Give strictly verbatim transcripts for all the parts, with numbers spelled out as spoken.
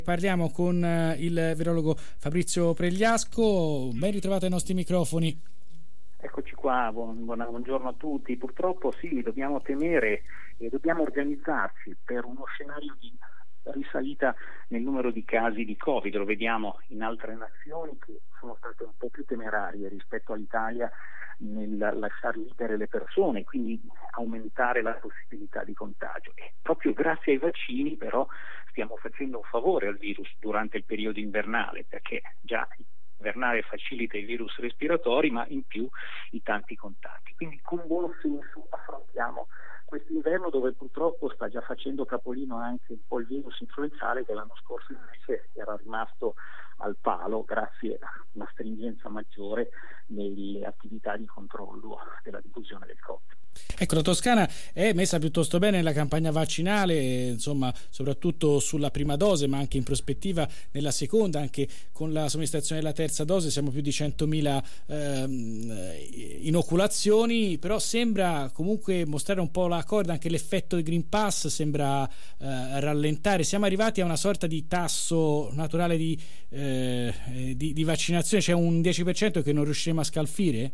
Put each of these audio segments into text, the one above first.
Parliamo con eh, il virologo Fabrizio Pregliasco. Ben ritrovato ai nostri microfoni. Eccoci qua, buon, buona, buongiorno a tutti. Purtroppo sì, dobbiamo temere e dobbiamo organizzarci per uno scenario di risalita nel numero di casi di Covid. Lo vediamo in altre nazioni che sono state un po' più temerarie rispetto all'Italia nel lasciare libere le persone, quindi aumentare la possibilità di contagio. E proprio grazie ai vaccini però stiamo facendo un favore al virus durante il periodo invernale, perché già invernale facilita i virus respiratori, ma in più i tanti contatti. Quindi con buon senso affrontiamo quest'inverno, dove purtroppo sta già facendo capolino anche un po' il virus influenzale, che l'anno scorso invece era rimasto al palo grazie a una stringenza maggiore nelle attività di controllo della diffusione del Covid. Ecco, la Toscana è messa piuttosto bene nella campagna vaccinale, insomma, soprattutto sulla prima dose, ma anche in prospettiva nella seconda, anche con la somministrazione della terza dose. Siamo più di centomila ehm, inoculazioni, però sembra comunque mostrare un po' la corda, anche l'effetto del Green Pass sembra eh, rallentare. Siamo arrivati a una sorta di tasso naturale di, eh, di, di vaccinazione, c'è un dieci per cento che non riusciremo a scalfire?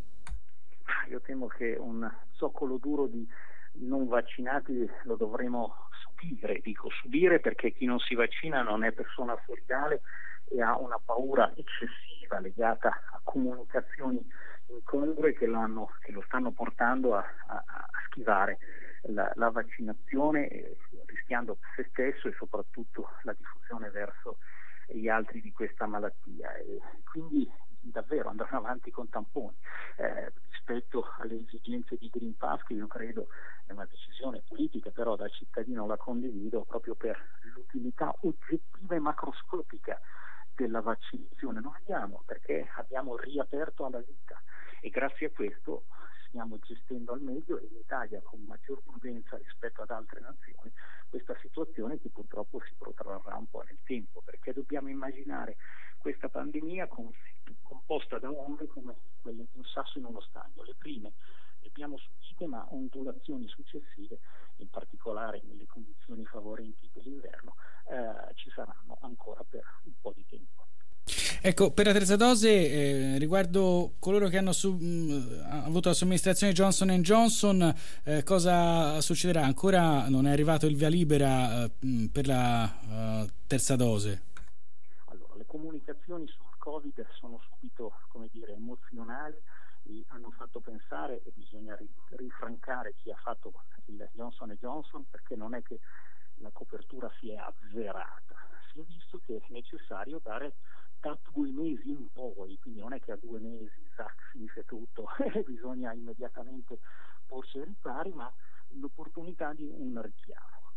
Io temo che un zoccolo duro di non vaccinati lo dovremo subire, dico subire perché chi non si vaccina non è persona solidale e ha una paura eccessiva legata a comunicazioni incongrue che, l'hanno, che lo stanno portando a, a, a schivare la, la vaccinazione, eh, rischiando se stesso e soprattutto la diffusione verso gli altri di questa malattia. E quindi davvero andranno avanti con tamponi eh, rispetto alle esigenze di Green Pass, che io credo è una decisione politica, però da cittadino la condivido proprio per l'utilità oggettiva e macroscopica della vaccinazione. Lo vediamo perché abbiamo riaperto alla vita e grazie a questo stiamo gestendo al meglio, e in Italia con maggior prudenza rispetto ad altre nazioni, questa situazione che purtroppo si protrarrà un po' nel tempo, perché dobbiamo immaginare questa pandemia con, composta da onde come quelle di un sasso in uno stagno. Le prime le abbiamo subite, ma ondulazioni successive, in particolare nelle condizioni favorenti dell'inverno, eh, ci saranno ancora per un po' di tempo. Ecco, per la terza dose, eh, riguardo coloro che hanno su, mh, avuto la somministrazione Johnson and Johnson, eh, cosa succederà? Ancora non è arrivato il via libera eh, per la uh, terza dose? Allora, le comunicazioni sul Covid sono subito, come dire, emozionali, e hanno fatto pensare, e bisogna rifrancare chi ha fatto il Johnson and Johnson, perché non è che la copertura si è azzerata, si è visto che è necessario dare da due mesi in poi, quindi non è che a due mesi zac, finisce tutto e bisogna immediatamente porsi ai ripari, ma l'opportunità di un richiamo.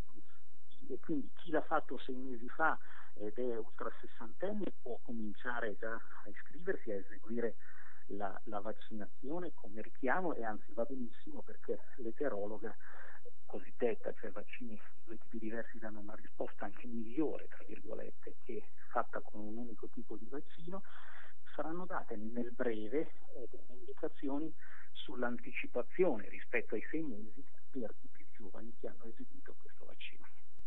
E quindi chi l'ha fatto sei mesi fa ed è ultra sessantenne può cominciare già a iscriversi, a eseguire la, la vaccinazione come richiamo, e anzi va benissimo, perché l'eterologa cosiddetta, cioè vaccini di due tipi diversi, danno una risposta anche migliore, tra virgolette, che fatta con un unico tipo di vaccino. Saranno date nel breve eh, delle indicazioni sull'anticipazione rispetto ai sei mesi per i più giovani che hanno eseguito questo vaccino.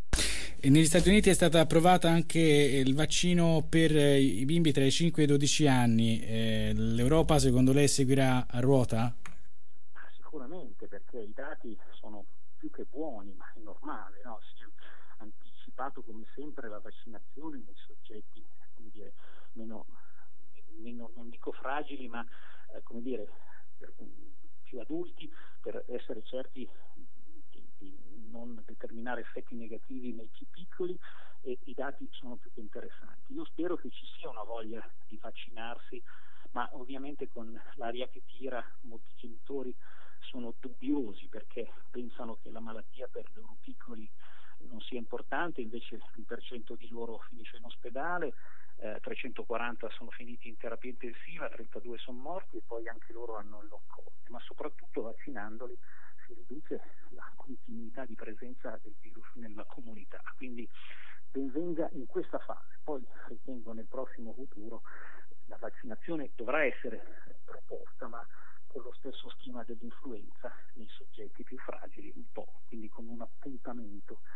E negli Stati Uniti è stato approvato anche il vaccino per i bimbi tra i cinque e i dodici anni. Eh, L'Europa secondo lei seguirà a ruota? Sicuramente, perché i dati sono più che buoni, ma è normale, no? Si è anticipato come sempre la vaccinazione nei soggetti, come dire, meno, meno non dico fragili, ma eh, come dire, per, più adulti, per essere certi di, di non determinare effetti negativi nei più piccoli, e i dati sono più che interessanti. Io spero che ci sia una voglia di vaccinarsi, ma ovviamente con l'aria che tira molti genitori sono dubbiosi, perché pensano che la malattia per loro piccoli non sia importante, invece l'uno per cento di loro finisce in ospedale, eh, trecentoquaranta sono finiti in terapia intensiva, trentadue sono morti, e poi anche loro hanno il long covid, ma soprattutto vaccinandoli si riduce la continuità di presenza del virus nella comunità. Quindi ben venga in questa fase. Poi ritengo nel prossimo futuro la vaccinazione dovrà essere proposta, ma con lo stesso schema dell'influenza nei soggetti più fragili un po', quindi con un appuntamento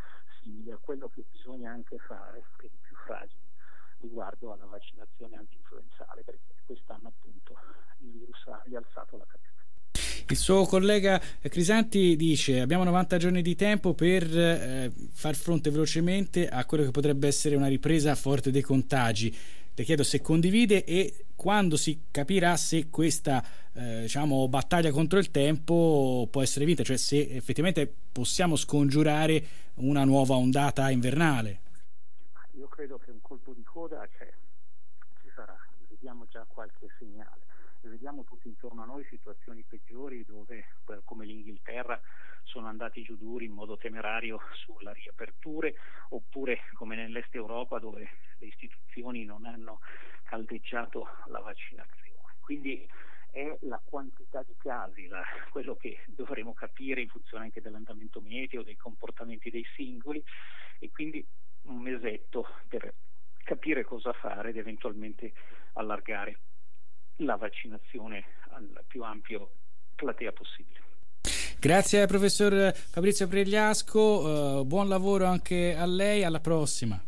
simili a quello che bisogna anche fare per i più fragili riguardo alla vaccinazione antinfluenzale, perché quest'anno appunto il virus ha rialzato la testa. Il suo collega Crisanti dice: abbiamo novanta giorni di tempo per eh, far fronte velocemente a quello che potrebbe essere una ripresa forte dei contagi. Le chiedo se condivide e quando si capirà se questa eh, diciamo battaglia contro il tempo può essere vinta, cioè se effettivamente possiamo scongiurare una nuova ondata invernale. Io credo che un colpo di coda c'è, ci sarà, vediamo già qualche segnale. Vediamo tutti intorno a noi situazioni peggiori dove, come l'Inghilterra, sono andati giù duri in modo temerario sulla riaperture, oppure come nell'est Europa dove le istituzioni non hanno caldeggiato la vaccinazione. Quindi è la quantità di casi, la, quello che dovremo capire in funzione anche dell'andamento meteo, dei comportamenti dei singoli, e quindi un mesetto per capire cosa fare ed eventualmente allargare la vaccinazione al più ampio platea possibile. Grazie professor Fabrizio Pregliasco, uh, buon lavoro anche a lei, alla prossima.